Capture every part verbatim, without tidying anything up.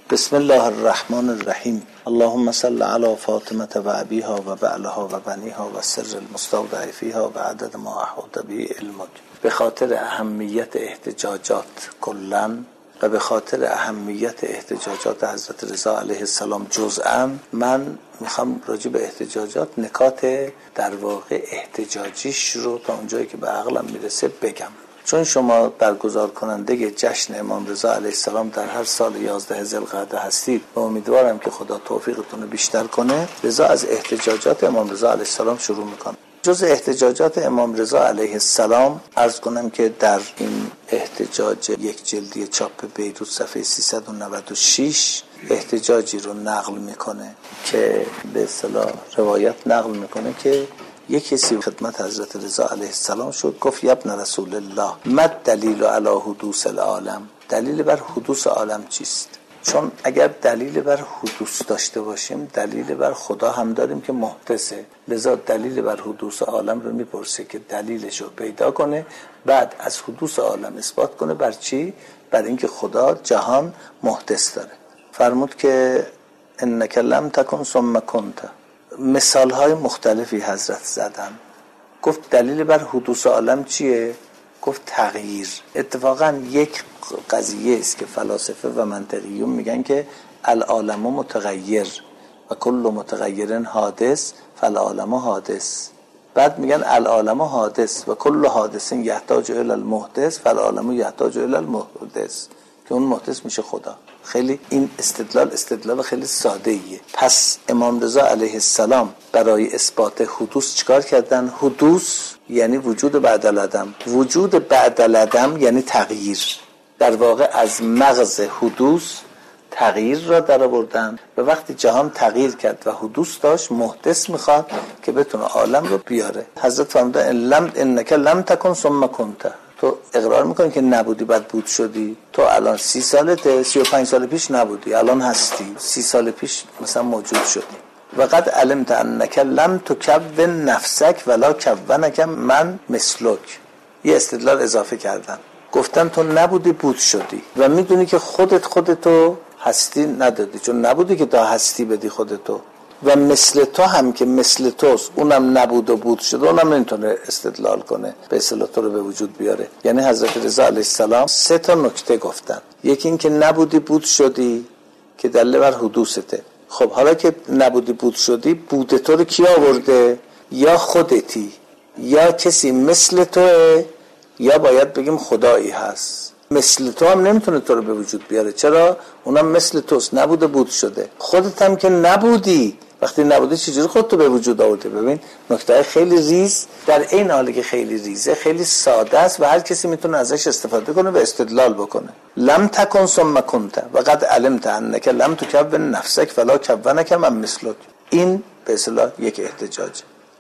بسم الله الرحمن الرحیم. اللهم صل علی فاطمه و ابیها و بعلها و بنیها و سر المستودع فیها و عدد ما احاط به علمک. به خاطر اهمیت احتجاجات کلاً و به خاطر اهمیت احتجاجات حضرت رضا علیه السلام جزءاً، من میخوام راجع به احتجاجات نکات در واقع احتجاجیش رو تا اونجایی که به عقلم میرسه بگم. چون شما برگزار کننده جشن امام رضا علیه السلام در هر سال یازده ذوالقعده هستید و امیدوارم که خدا توفیقتون رو بیشتر کنه. رضا از احتجاجات امام رضا علیه السلام شروع میکنه. جز احتجاجات امام رضا علیه السلام عرض کنم که در این احتجاج یک جلدی چاپ بیروت صفحه سیصد و نود و شش احتجاجی رو نقل میکنه که به اصطلاح روایت نقل میکنه که یک کسی خدمت حضرت رضا علیه السلام شد، گفت یا ابن رسول الله ما دلیل علی حدوث العالم؟ دلیل بر حدوث عالم چیست؟ چون اگر دلیل بر حدوث داشته باشیم دلیل بر خدا هم داریم که محدثه، لذا دلیل بر حدوث عالم رو میپرسه که دلیلش رو پیدا کنه، بعد از حدوث عالم اثبات کنه. بر چی؟ بر اینکه خدا جهان محدث داره. فرمود که انک لم تکن ثم کنت. مثال های مختلفی حضرت زدن. گفت دلیل بر حدوث عالم چیه؟ گفت تغییر. اتفاقا یک قضیه است که فلاسفه و منطقیون میگن که العالم متغیر و کل متغیر حادث فالعالم حادث. بعد میگن العالم حادث و کل حادث یحتاج الی المحدث فالعالم یحتاج الی المحدث، که اون محدث میشه خدا. خیلی این استدلال استدلال خیلی ساده ایه. پس امام رضا علیه السلام برای اثبات حدوث چیکار کردن؟ حدوث یعنی وجود بعد العدم. وجود بعد العدم یعنی تغییر. در واقع از مغز حدوث تغییر را در آوردن و وقتی جهان تغییر کرد و حدوث داشت، محدث میخواد که بتونه عالم رو بیاره. حضرت فرمودن لم انک لم تکن ثم کنت. تو اقرار میکنی که نبودی بعد بود شدی. تو الان سی سالته، سی و پنج سال پیش نبودی، الان هستی. سی سال پیش مثلا موجود شدی. و قد علمت انک لم تکون نفسک ولا کونک من مثلک. یه استدلال اضافه کردن، گفتن تو نبودی بود شدی و میدونی که خودت خودتو هستی ندادی، چون نبودی که تا هستی بدی خودتو. و مثل تو هم که مثل توست، اونم نبود و بود شده، اونم نمیتونه استدلال کنه به اصطلاح تو رو به وجود بیاره. یعنی حضرت رضا علیه السلام سه تا نکته گفتن. یکی این که نبودی بود شدی که دلیل بر حدوثته. خب حالا که نبودی بود شدی، بود تو رو کی آورده؟ یا خودتی یا کسی مثل توه، یا باید بگیم خدایی هست. مثل تو هم نمیتونه تو رو به وجود بیاره. چرا؟ اونم مثل توست، نبوده بود شده. خودت هم که نبودی، وقتی نبودی چجوری خودتو به وجود آورده؟ ببین نکته خیلی ریز، در این حالی که خیلی ریزه خیلی ساده است و هر کسی میتونه ازش استفاده کنه و استدلال بکنه. لم تکن ثم کنت و قد علمت انک لم تکون نفسک فلا کونک من مثلک. این به اصطلاح یک احتجاج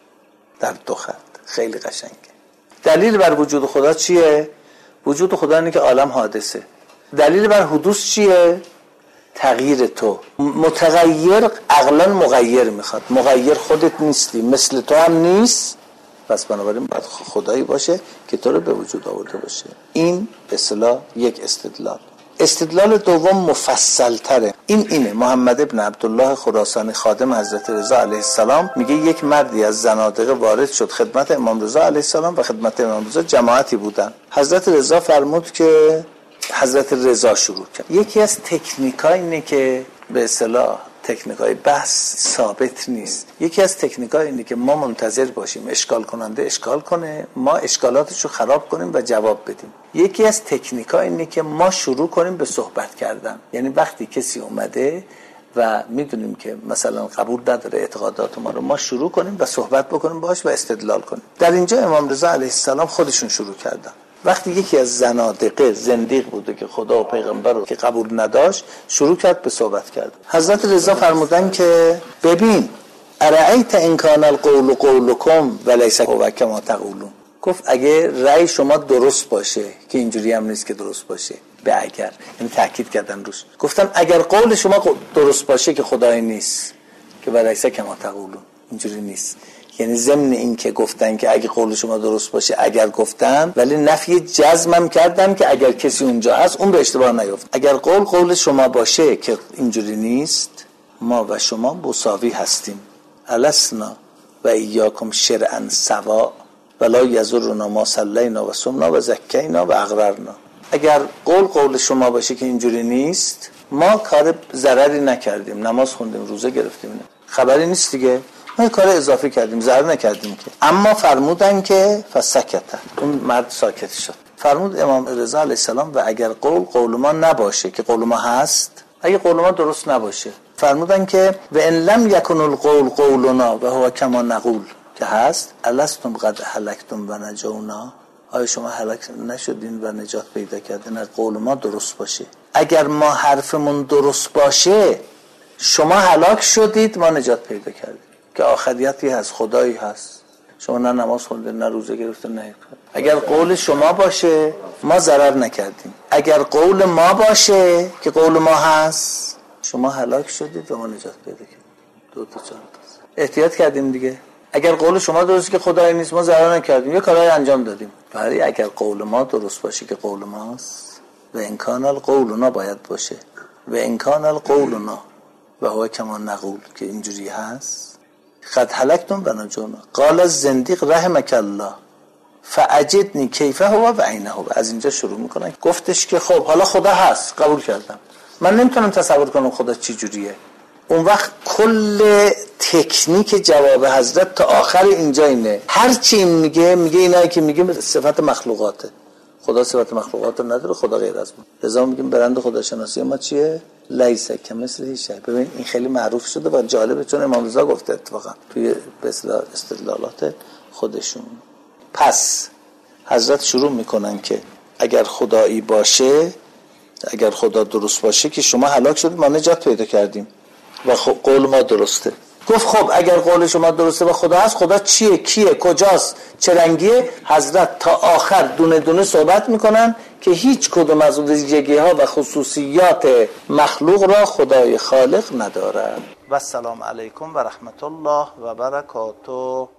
در دو خط، خیلی قشنگه. دلیل بر وجود خدا چیه؟ وجود خدا اینه که عالم حادثه. دلیل بر حدوث چیه؟ تغییر تو. متغیر عقلا مغیر میخواد. مغیر خودت نیستی، مثل تو هم نیست، پس بنابراین باید خدایی باشه که تو رو به وجود آورده باشه. این به اصطلاح یک استدلال. استدلال دوم مفصل تره. این اینه: محمد ابن عبدالله خراسانی خادم حضرت رضا علیه السلام میگه یک مردی از زنادقه وارد شد خدمت امام رضا علیه السلام و خدمت امام رضا جماعتی بودن. حضرت رضا فرمود که حضرت رضا شروع کرد. یکی از تکنیکای اینه که به اصطلاح تکنیکای بحث ثابت نیست. یکی از تکنیکای اینه که ما منتظر باشیم اشکال کننده اشکال کنه، ما اشکالاتش رو خراب کنیم و جواب بدیم. یکی از تکنیکای اینه که ما شروع کنیم به صحبت کردن. یعنی وقتی کسی اومده و میدونیم که مثلا قبول نداره اعتقادات ما رو، ما شروع کنیم و صحبت بکنیم باهاش و استدلال کنیم. در اینجا امام رضا علیه السلام خودشون شروع کردن. وقتی یکی از زنادقه زندیق بوده که خدا و پیغمبر رو که قبول نداشت، شروع کرد به صحبت کرد. حضرت رضا فرمودن که ببین ارأیت ان کان القول قولکم ولیس هو کما تقولون. گفت اگه رأی شما درست باشه، که اینجوری هم نیست که درست باشه، به اگر، یعنی تاکید کردن روش. گفتن اگر قول شما درست باشه که خدای نیست، که ولیس کما تقولون، اینجوری نیست. یعنی ضمن این که گفتن که اگه قول شما درست باشه اگر گفتن، ولی نفی جزمم کردن که اگر کسی اونجا هست اون به اشتباه نیفته. اگر قول قول شما باشه که اینجوری نیست، ما و شما مساوی هستیم. السنا و ایاکم شرعا سوا ولا یضرنا ما صلینا و صمنا و زکینا و اقررنا. اگر قول قول شما باشه که اینجوری نیست، ما کار ضرری نکردیم، نماز خوندیم، روزه گرفتیم، خبری نیست دیگه، ما کار اضافی کردیم، ضرر نکردیم که. اما فرمودن که فسکت، اون مرد ساکت شد. فرمود امام رضا علیه السلام و اگر قول قول ما نباشه که قول ما هست، اگه قول ما درست نباشه، فرمودن که و ان لم یکن القول قولنا و هو کما نقول که هست، الستم قد هلکتم و نجونا، آیا شما هلاک نشدین و نجات پیدا کردین؟ قول ما درست باشه. اگر ما حرفمون درست باشه شما هلاک شدید، ما نجات پیدا کردیم، که آخریتی هست، خدایی هست. شما نه نماز خوندین، نه روزه گرفتین، نه. اگر قول شما باشه ما ضرر نکردیم، اگر قول ما باشه که قول ما هست شما هلاک شدید و ما نجات پیدا کردیم. دو تا چهار تا احتیاط کردیم دیگه. اگر قول شما درست که خدایی نیست، ما ضرر نکردیم، یه کاری انجام دادیم. ولی اگر قول ما درست باشه که قول ماست، و امکان القولنا باید باشه، و امکان القولنا و هو کما نقول که اینجوری هست، قد هلکتم و نجونا. قال الزندیق رحمک الله فاجدنی کیف هو و عینه هو. از اینجا شروع میکنن. گفتش که خب حالا خدا هست، قبول کردم، من نمیتونم تصور کنم خدا چی جوریه. اون وقت کل تکنیک جواب حضرت تا آخر اینجا اینه، هر چی این میگه میگه اینایی که میگه صفت مخلوقاته. خدا صفت مخلوقات نداره، خدا غیر از ما. لذا میگیم برند خداشناسی ما چیه؟ لیس کمثله شیء. ببین این خیلی معروف شده و جالبه، چون امام رضا گفته اتفاقا توی به اصطلاح استدلالات خودشون. پس حضرت شروع میکنن که اگر خدایی باشه، اگر خدا درست باشه که شما هلاک شدید، ما نجات پیدا کردیم و قول ما درسته. گفت خب اگر قول شما درسته و خدا هست، خدا چیه، کیه، کجاست، چه رنگیه؟ حضرت تا آخر دونه دونه صحبت میکنن که هیچ کدوم از ویژگی ها و خصوصیات مخلوق را خدای خالق ندارد. و السلام علیکم و رحمت الله و برکاته.